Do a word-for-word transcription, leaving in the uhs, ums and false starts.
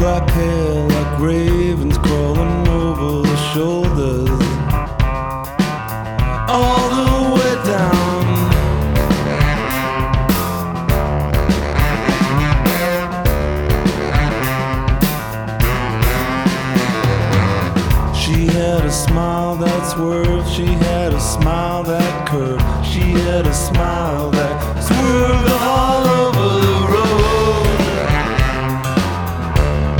black hair like ravens crawling over the shoulders, all the way down. She had a smile that swerved, she had a smile that curved, she had a smile that